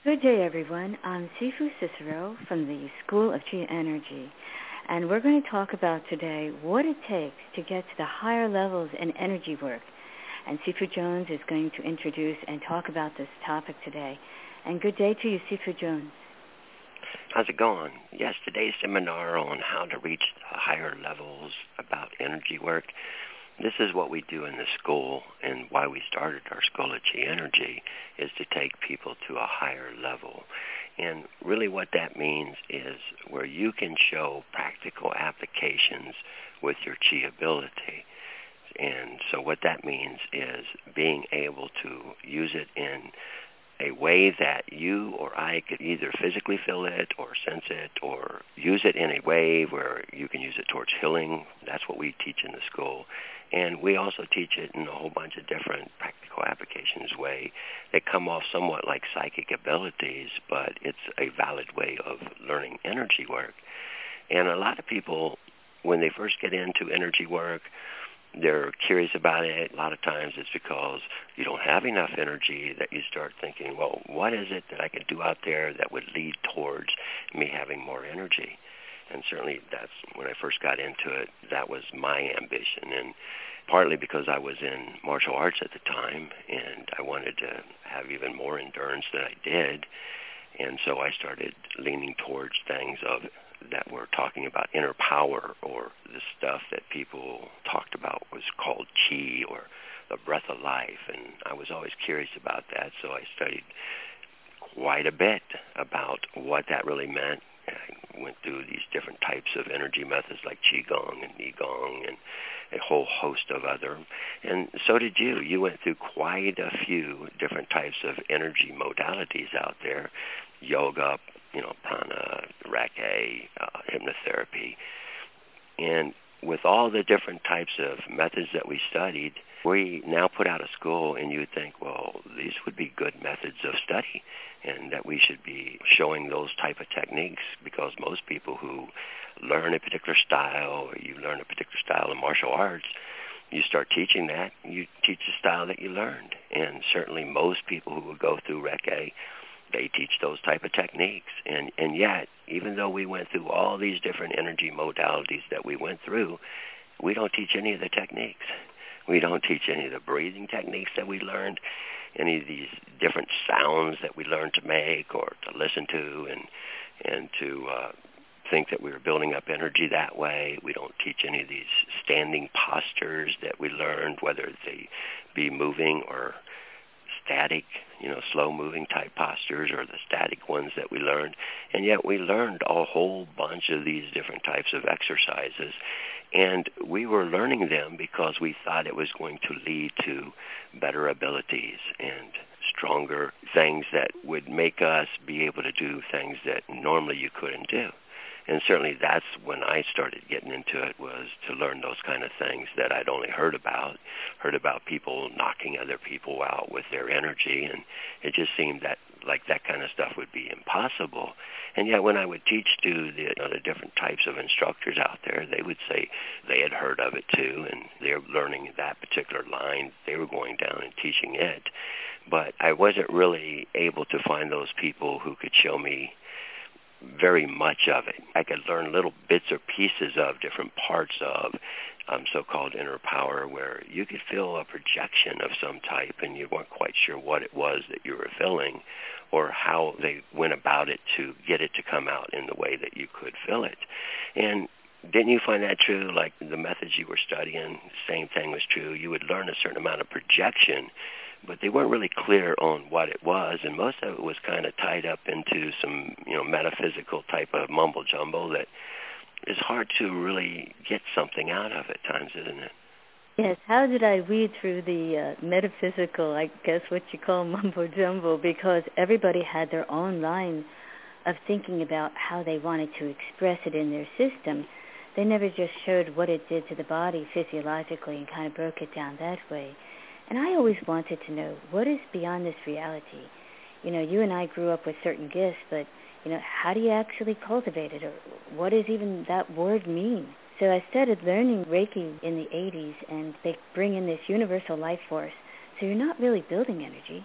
Good day, everyone. I'm Sifu Cicero from the School of Chi Energy, and we're going to talk about today what it takes to get to the higher levels in energy work. And Sifu Jones is going to introduce and talk about this topic today. And good day to you, Sifu Jones. How's it going? Yes, today's seminar on how to reach higher levels about energy work. This is what we do in the school, and why we started our School of Chi Energy is to take people to a higher level. And really what that means is where you can show practical applications with your Chi ability. And so what that means is being able to use it in a way that you or I could either physically feel it or sense it, or use it in a way where you can use it towards healing. That's what we teach in the school. And we also teach it in a whole bunch of different practical applications way that come off somewhat like psychic abilities, but it's a valid way of learning energy work. And a lot of people, when they first get into energy work, they're curious about it. A lot of times it's because you don't have enough energy that you start thinking, well, what is it that I could do out there that would lead towards me having more energy? And certainly that's when I first got into it, that was my ambition. And partly because I was in martial arts at the time, and I wanted to have even more endurance than I did. And so I started leaning towards things that were talking about inner power, or the stuff that people talked about was called chi, or the breath of life. And I was always curious about that, so I studied quite a bit about what that really meant. I went through these different types of energy methods like Qigong and Nigong and a whole host of other. And so did you. You went through quite a few different types of energy modalities out there. Yoga, prana, reiki, hypnotherapy. And with all the different types of methods that we studied, we now put out a school, and you would think, well, these would be good methods of study, and that we should be showing those type of techniques, because most people who learn a particular style, or you learn a particular style in martial arts, you start teaching that, you teach the style that you learned. And certainly most people who would go through Reiki, they teach those type of techniques. And yet, even though we went through all these different energy modalities that we went through, we don't teach any of the techniques. We don't teach any of the breathing techniques that we learned, any of these different sounds that we learned to make or to listen to, and to think that we were building up energy that way. We don't teach any of these standing postures that we learned, whether they be moving or static, slow-moving type postures, or the static ones that we learned. And yet we learned a whole bunch of these different types of exercises, and we were learning them because we thought it was going to lead to better abilities and stronger things that would make us be able to do things that normally you couldn't do. And certainly that's when I started getting into it, was to learn those kind of things that I'd only heard about people knocking other people out with their energy, and it just seemed that like that kind of stuff would be impossible. And yet when I would teach to the different types of instructors out there, they would say they had heard of it too, and they're learning that particular line. They were going down and teaching it. But I wasn't really able to find those people who could show me very much of it. I could learn little bits or pieces of different parts of so-called inner power, where you could feel a projection of some type, and you weren't quite sure what it was that you were feeling, or how they went about it to get it to come out in the way that you could feel it. And didn't you find that true? Like the methods you were studying, the same thing was true. You would learn a certain amount of projection, but they weren't really clear on what it was, and most of it was kind of tied up into some, metaphysical type of mumbo jumbo that is hard to really get something out of at times, isn't it? Yes, how did I read through the metaphysical, I guess what you call mumbo jumbo, because everybody had their own line of thinking about how they wanted to express it in their system. They never just showed what it did to the body physiologically and kind of broke it down that way. And I always wanted to know, what is beyond this reality? You and I grew up with certain gifts, but, how do you actually cultivate it? Or what does even that word mean? So I started learning Reiki in the 80s, and they bring in this universal life force. So you're not really building energy.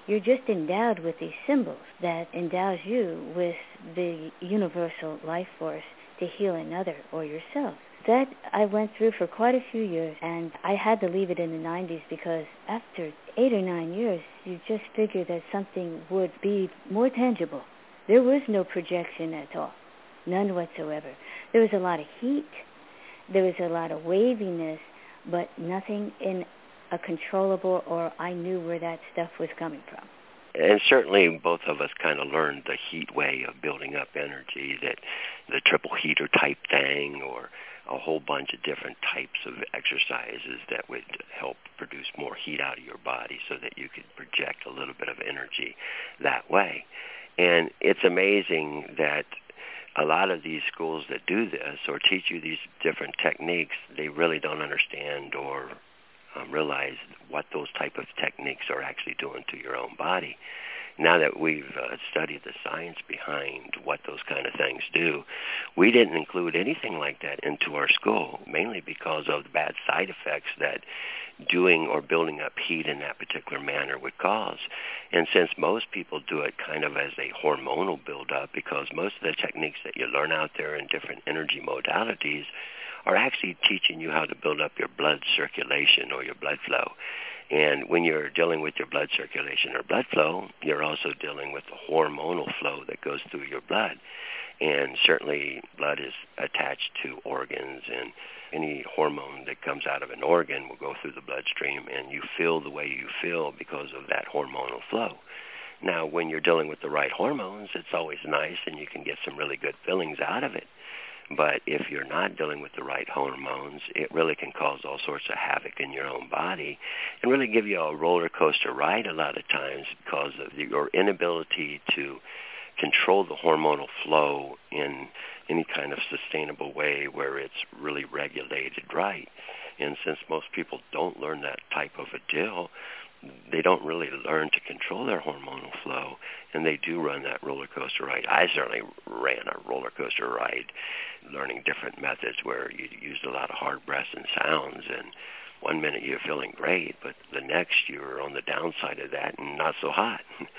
You're just endowed with these symbols that endows you with the universal life force to heal another or yourself. That I went through for quite a few years, and I had to leave it in the 90s because after 8 or 9 years, you just figured that something would be more tangible. There was no projection at all, none whatsoever. There was a lot of heat, there was a lot of waviness, but nothing in a controllable, or I knew where that stuff was coming from. And certainly both of us kind of learned the heat way of building up energy, that the triple heater type thing, or a whole bunch of different types of exercises that would help produce more heat out of your body so that you could project a little bit of energy that way. And it's amazing that a lot of these schools that do this or teach you these different techniques, they really don't understand or realize what those type of techniques are actually doing to your own body. Now that we've studied the science behind what those kind of things do, we didn't include anything like that into our school, mainly because of the bad side effects that doing or building up heat in that particular manner would cause. And since most people do it kind of as a hormonal buildup, because most of the techniques that you learn out there in different energy modalities are actually teaching you how to build up your blood circulation or your blood flow. And when you're dealing with your blood circulation or blood flow, you're also dealing with the hormonal flow that goes through your blood. And certainly blood is attached to organs, and any hormone that comes out of an organ will go through the bloodstream, and you feel the way you feel because of that hormonal flow. Now, when you're dealing with the right hormones, it's always nice, and you can get some really good feelings out of it. But if you're not dealing with the right hormones, it really can cause all sorts of havoc in your own body and really give you a roller coaster ride a lot of times because of your inability to control the hormonal flow in any kind of sustainable way where it's really regulated right. And since most people don't learn that type of a deal, they don't really learn to control their hormonal flow, and they do run that roller coaster ride. I certainly ran a roller coaster ride, learning different methods where you used a lot of hard breaths and sounds, and one minute you're feeling great, but the next you're on the downside of that and not so hot.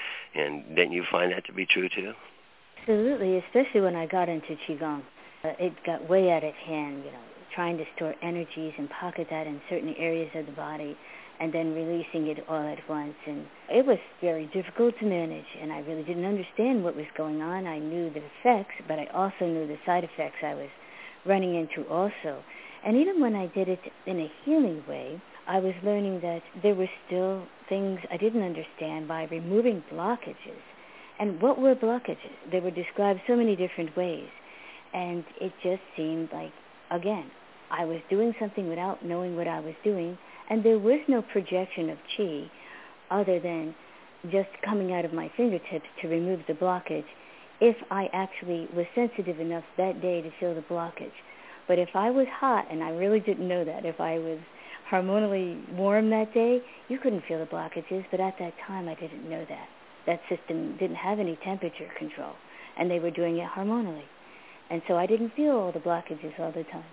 And didn't you find that to be true too? Absolutely, especially when I got into Qigong. It got way out of hand, trying to store energies and pocket that in certain areas of the body, and then releasing it all at once. And it was very difficult to manage, and I really didn't understand what was going on. I knew the effects, but I also knew the side effects I was running into also. And even when I did it in a healing way, I was learning that there were still things I didn't understand by removing blockages. And what were blockages? They were described so many different ways. And it just seemed like, again, I was doing something without knowing what I was doing, and there was no projection of qi other than just coming out of my fingertips to remove the blockage if I actually was sensitive enough that day to feel the blockage. But if I was hot, and I really didn't know that, if I was hormonally warm that day, you couldn't feel the blockages, but at that time I didn't know that. That system didn't have any temperature control, and they were doing it hormonally. And so I didn't feel all the blockages all the time.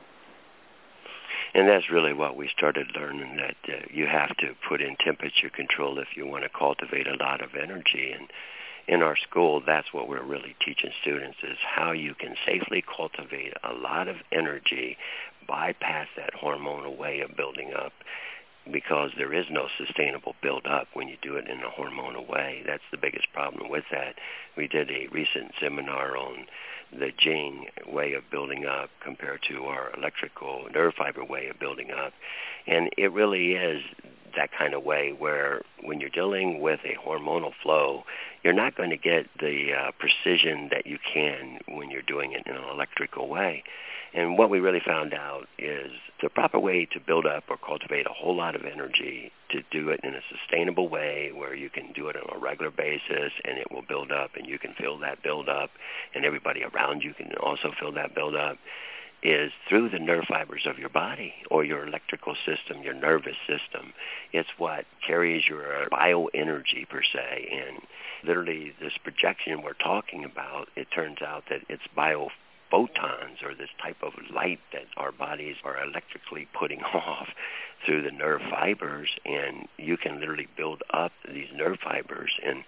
And that's really what we started learning, that you have to put in temperature control if you want to cultivate a lot of energy. And in our school, that's what we're really teaching students, is how you can safely cultivate a lot of energy, bypass that hormonal way of building up, because there is no sustainable build-up when you do it in a hormonal way. That's the biggest problem with that. We did a recent seminar on the Jing way of building up compared to our electrical nerve fiber way of building up. And it really is that kind of way where when you're dealing with a hormonal flow, you're not going to get the precision that you can when you're doing it in an electrical way. And what we really found out is the proper way to build up or cultivate a whole lot of energy, to do it in a sustainable way where you can do it on a regular basis and it will build up and you can feel that build up and everybody around you can also feel that build up, is through the nerve fibers of your body or your electrical system, your nervous system. It's what carries your bioenergy per se. And literally this projection we're talking about, it turns out that it's photons, or this type of light that our bodies are electrically putting off through the nerve fibers, and you can literally build up these nerve fibers. And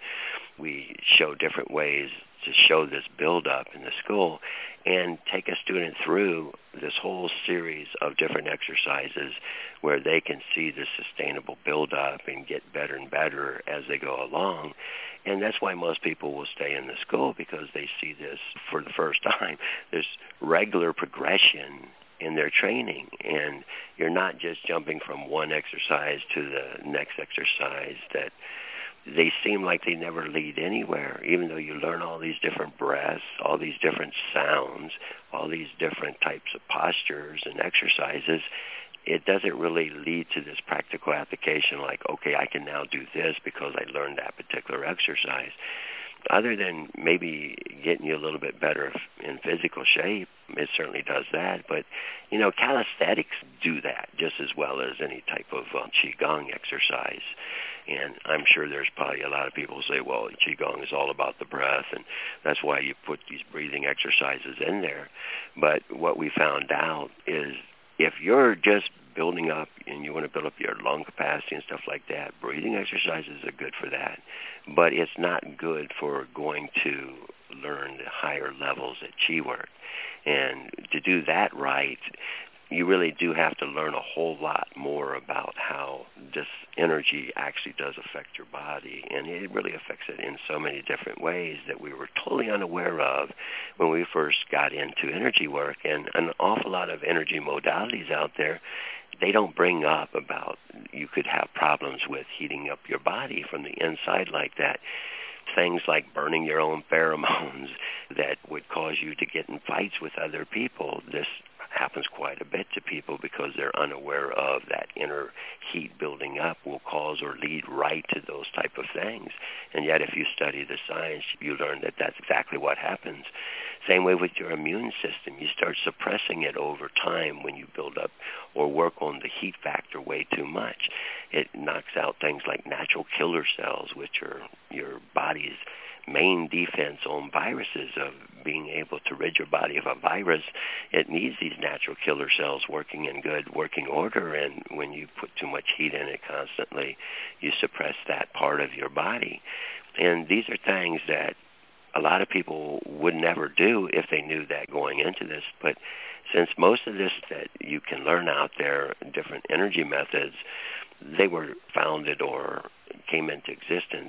we show different ways to show this buildup in the school and take a student through this whole series of different exercises where they can see the sustainable buildup and get better and better as they go along. And that's why most people will stay in the school, because they see this for the first time. There's regular progression in their training, and you're not just jumping from one exercise to the next exercise that they seem like they never lead anywhere, even though you learn all these different breaths, all these different sounds, all these different types of postures and exercises. It doesn't really lead to this practical application like, okay, I can now do this because I learned that particular exercise. Other than maybe getting you a little bit better in physical shape, it certainly does that. But, calisthenics do that just as well as any type of Qigong exercise. And I'm sure there's probably a lot of people who say, well, Qigong is all about the breath, and that's why you put these breathing exercises in there. But what we found out is if you're just building up and you want to build up your lung capacity and stuff like that, breathing exercises are good for that. But it's not good for going to learn the higher levels at Qi work. And to do that right, you really do have to learn a whole lot more about how this energy actually does affect your body. And it really affects it in so many different ways that we were totally unaware of when we first got into energy work. And an awful lot of energy modalities out there, they don't bring up about you could have problems with heating up your body from the inside like that. Things like burning your own pheromones that would cause you to get in fights with other people. This happens quite a bit to people because they're unaware of that inner heat building up will cause or lead right to those type of things. And yet if you study the science, you learn that that's exactly what happens. Same way with your immune system. You start suppressing it over time when you build up or work on the heat factor way too much. It knocks out things like natural killer cells, which are your body's main defense on viruses, of being able to rid your body of a virus. It needs these natural killer cells working in good working order, and when you put too much heat in it constantly, you suppress that part of your body. And these are things that a lot of people would never do if they knew that going into this. But since most of this that you can learn out there, different energy methods, they were founded or came into existence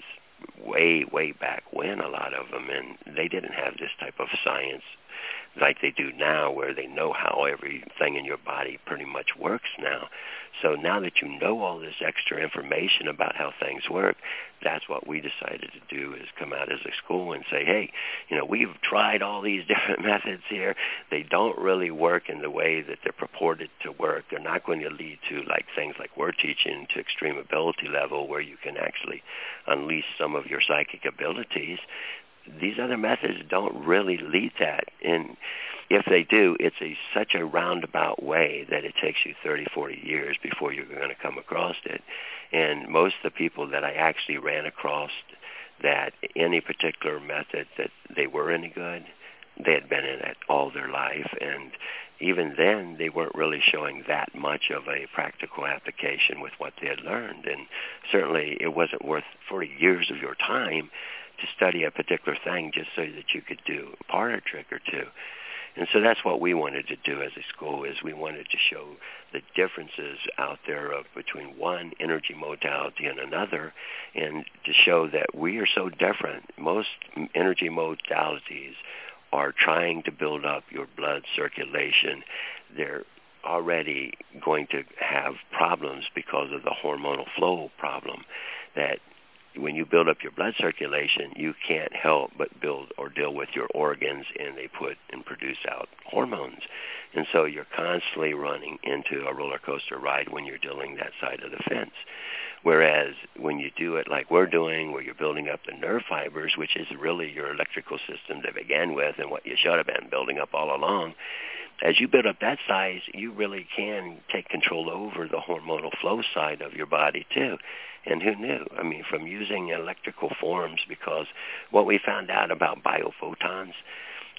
way back when, a lot of them, and they didn't have this type of science like they do now, where they know how everything in your body pretty much works now. So now that you know all this extra information about how things work, that's what we decided to do, is come out as a school and say, hey, we've tried all these different methods here. They don't really work in the way that they're purported to work. They're not going to lead to like things like we're teaching, to extreme ability level where you can actually unleash some of your psychic abilities. These other methods don't really lead that. And if they do, it's such a roundabout way that it takes you 30, 40 years before you're going to come across it. And most of the people that I actually ran across that any particular method that they were any good, they had been in it all their life. And even then, they weren't really showing that much of a practical application with what they had learned. And certainly it wasn't worth 40 years of your time to study a particular thing just so that you could do a part or trick or two. And so that's what we wanted to do as a school, is we wanted to show the differences out there between one energy modality and another, and to show that we are so different. Most energy modalities are trying to build up your blood circulation. They're already going to have problems because of the hormonal flow problem, that when you build up your blood circulation, you can't help but build or deal with your organs, and they put and produce out hormones. And so you're constantly running into a roller coaster ride when you're dealing that side of the fence. Whereas when you do it like we're doing, where you're building up the nerve fibers, which is really your electrical system to begin with and what you should have been building up all along, as you build up that size, you really can take control over the hormonal flow side of your body too. And who knew? I mean, from using electrical forms, because what we found out about biophotons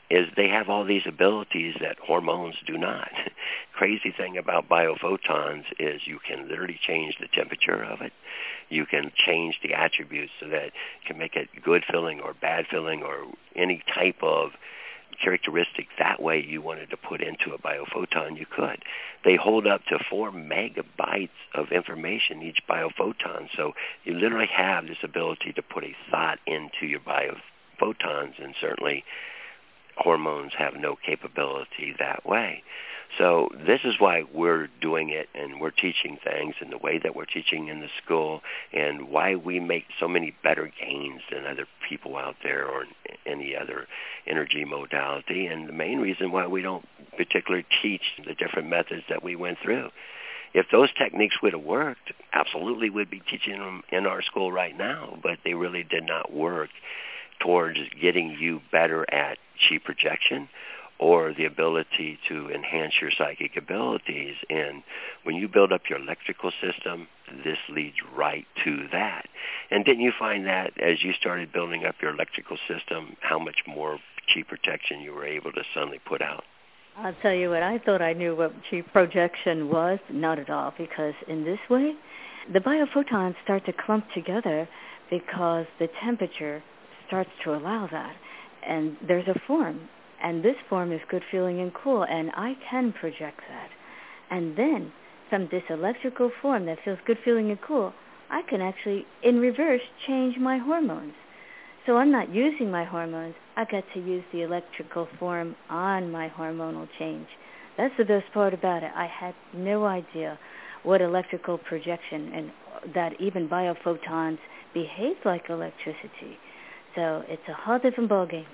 is they have all these abilities that hormones do not. Crazy thing about biophotons is you can literally change the temperature of it. You can change the attributes so that you can make it good feeling or bad feeling or any type of characteristic that way you wanted to put into a biophoton, you could. They hold up to 4 megabytes of information, each biophoton. So you literally have this ability to put a thought into your biophotons, and certainly hormones have no capability that way. So this is why we're doing it, and we're teaching things in the way that we're teaching in the school, and why we make so many better gains than other people out there or any other energy modality, and the main reason why we don't particularly teach the different methods that we went through. If those techniques would have worked, absolutely we'd be teaching them in our school right now, but they really did not work towards getting you better at chi projection or the ability to enhance your psychic abilities. And when you build up your electrical system, this leads right to that. And didn't you find that as you started building up your electrical system, how much more chi protection you were able to suddenly put out? I'll tell you what, I thought I knew what chi projection was. Not at all, because in this way, the biophotons start to clump together because the temperature starts to allow that. And there's a form, and this form is good feeling and cool, and I can project that. And then from this electrical form that feels good feeling and cool, I can actually, in reverse, change my hormones. So I'm not using my hormones. I get to use the electrical form on my hormonal change. That's the best part about it. I had no idea what electrical projection, and that even biophotons behave like electricity. So it's a whole different ballgame.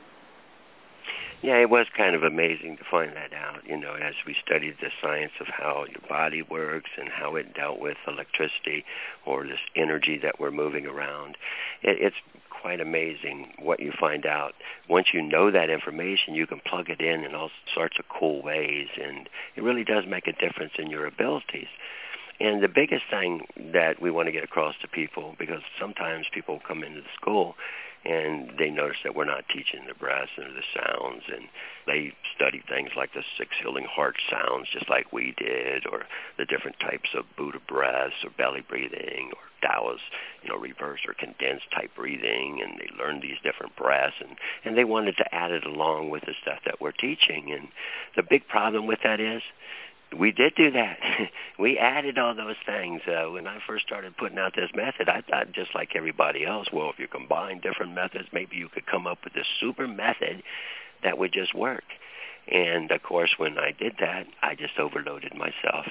Yeah, it was kind of amazing to find that out, as we studied the science of how your body works and how it dealt with electricity or this energy that we're moving around. It's quite amazing what you find out. Once you know that information, you can plug it in all sorts of cool ways, and it really does make a difference in your abilities. And the biggest thing that we want to get across to people, because sometimes people come into the school and they notice that we're not teaching the breaths and the sounds, and they study things like the 6 healing heart sounds just like we did, or the different types of Buddha breaths or belly breathing or Taoist, reverse or condensed type breathing, and they learned these different breaths, and they wanted to add it along with the stuff that we're teaching. And the big problem with that is we did do that. We added all those things. When I first started putting out this method, I thought just like everybody else, well, if you combine different methods, maybe you could come up with this super method that would just work. And, of course, when I did that, I just overloaded myself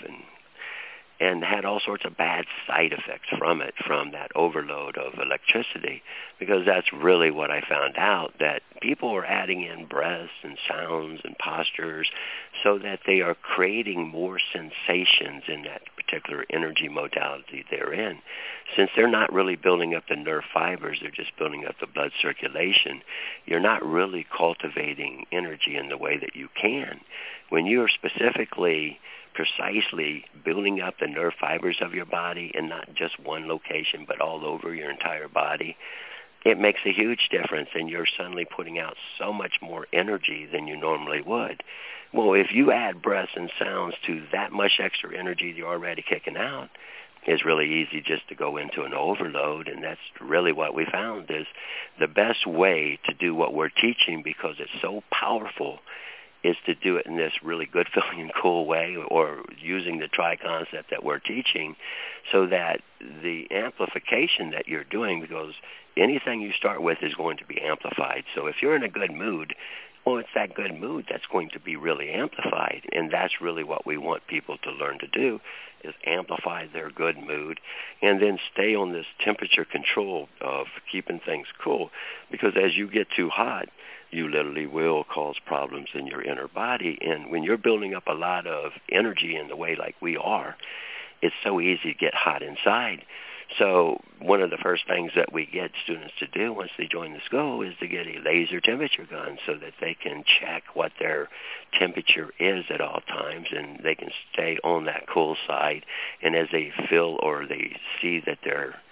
and had all sorts of bad side effects from that overload of electricity, because that's really what I found out, that people were adding in breaths and sounds and postures so that they are creating more sensations in that particular energy modality they're in. Since they're not really building up the nerve fibers, they're just building up the blood circulation, you're not really cultivating energy in the way that you can. When you're specifically precisely building up the nerve fibers of your body, and not just one location but all over your entire body, it makes a huge difference, and you're suddenly putting out so much more energy than you normally would. Well, if you add breaths and sounds to that much extra energy you're already kicking out, it's really easy just to go into an overload, and that's really what we found is the best way to do what we're teaching, because it's so powerful, is to do it in this really good feeling and cool way, or using the tri-concept that we're teaching, so that the amplification that you're doing, because anything you start with is going to be amplified. So if you're in a good mood, well, it's that good mood that's going to be really amplified, and that's really what we want people to learn to do, is amplify their good mood, and then stay on this temperature control of keeping things cool, because as you get too hot, you literally will cause problems in your inner body. And when you're building up a lot of energy in the way like we are, it's so easy to get hot inside. So one of the first things that we get students to do once they join the school is to get a laser temperature gun, so that they can check what their temperature is at all times, and they can stay on that cool side. And as they feel or they see that their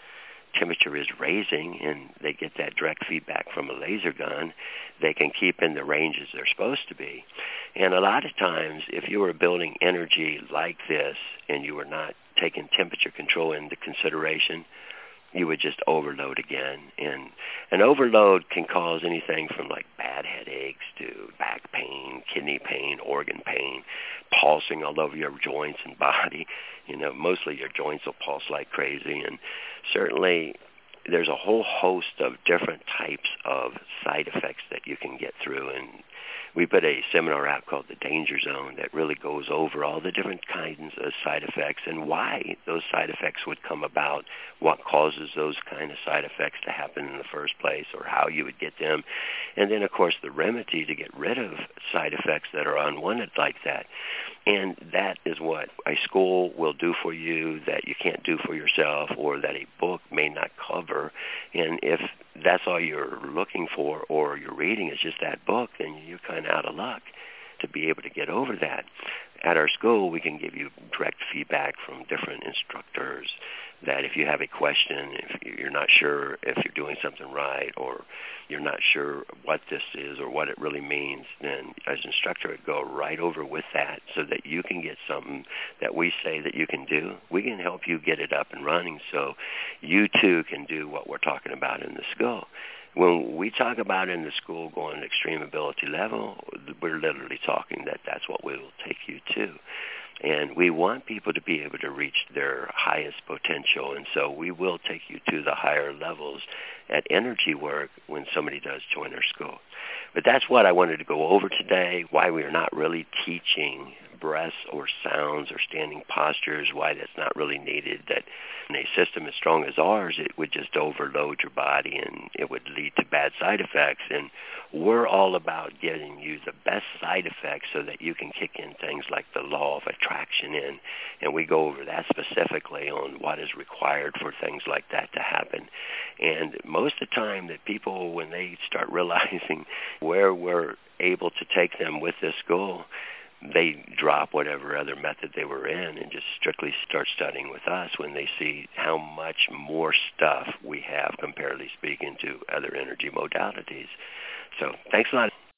temperature is raising and they get that direct feedback from a laser gun, they can keep in the ranges they're supposed to be. And a lot of times, if you were building energy like this and you were not taking temperature control into consideration, you would just overload again. And an overload can cause anything from like bad headaches to back pain, kidney pain, organ pain, pulsing all over your joints and body. You know, mostly your joints will pulse like crazy. And certainly there's a whole host of different types of side effects that you can get through. And we put a seminar out called The Danger Zone that really goes over all the different kinds of side effects and why those side effects would come about, what causes those kind of side effects to happen in the first place, or how you would get them. And then, of course, the remedy to get rid of side effects that are unwanted like that. And that is what a school will do for you that you can't do for yourself, or that a book may not cover. And if that's all you're looking for, or you're reading is just that book, then you're kind of out of luck to be able to get over that. At our school, we can give you direct feedback from different instructors that if you have a question, if you're not sure if you're doing something right, or you're not sure what this is or what it really means, then as an instructor, would go right over with that so that you can get something that we say that you can do. We can help you get it up and running so you too can do what we're talking about in the school. When we talk about in the school going to extreme ability level, we're literally talking that that's what we will take you to. And we want people to be able to reach their highest potential, and so we will take you to the higher levels at energy work when somebody does join our school. But that's what I wanted to go over today, why we are not really teaching breaths or sounds or standing postures, why that's not really needed, that in a system as strong as ours, it would just overload your body and it would lead to bad side effects. And we're all about getting you the best side effects so that you can kick in things like the law of attraction in. And we go over that specifically on what is required for things like that to happen. And most of the time that people, when they start realizing where we're able to take them with this goal, they drop whatever other method they were in and just strictly start studying with us when they see how much more stuff we have, comparatively speaking, to other energy modalities. So thanks a lot.